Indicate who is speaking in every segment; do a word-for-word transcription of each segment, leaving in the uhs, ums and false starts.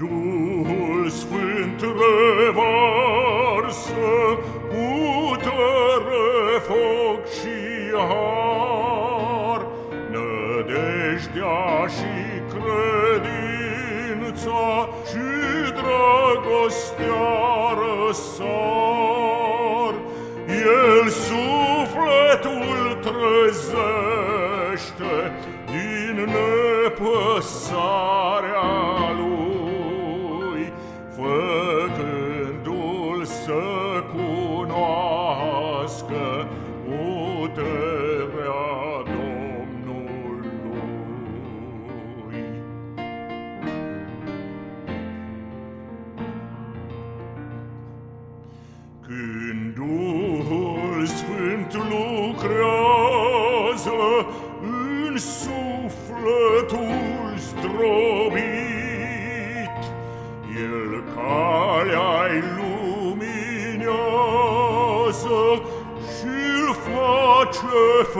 Speaker 1: Duhul Sfânt revarsă putere, foc și har, nădejdea și credința și dragostea răsar. El sufletul trezește din nepăsarea lui, făcându-l să cunoască puterea Domnului. Când Duhul Sfânt lucrează în sufletul zdrobit, El calea-i luminează și-l face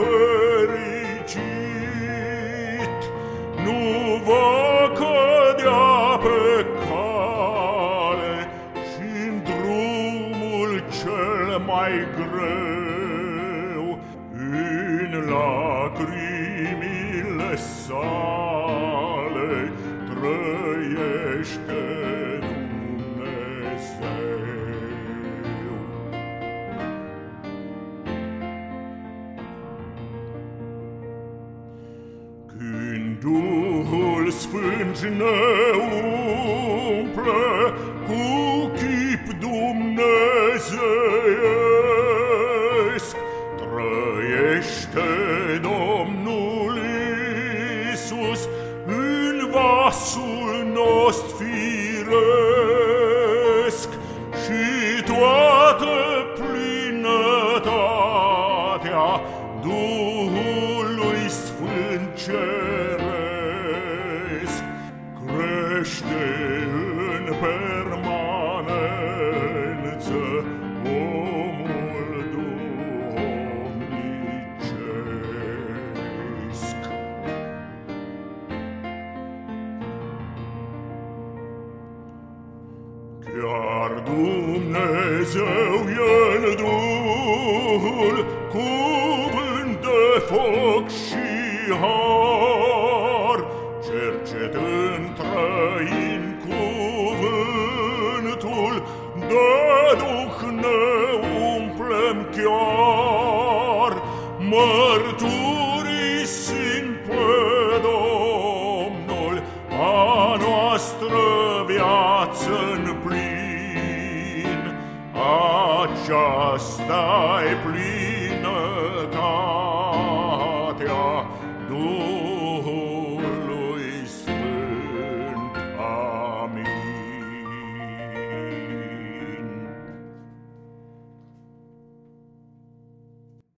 Speaker 1: fericit. Nu va cădea pe cale și-n drumul cel mai greu, în lacrimile sale trăiește Dumnezeu. Când Duhul Sfânt ne umple cu chip dumnezeiesc, trăiește Domnul Iisus în vasul nostru firesc, și toată plinătatea Duhului Sfânt ceresc crește în permanență omul duhovnicesc. Chiar Dumnezeu El Duhul, cuvânt de foc și har, cercetând trăind cuvântul, de Duh ne umplem chiar, mărturisind pe Domnul a noastră viață-n plin. Aceasta-i plinătatea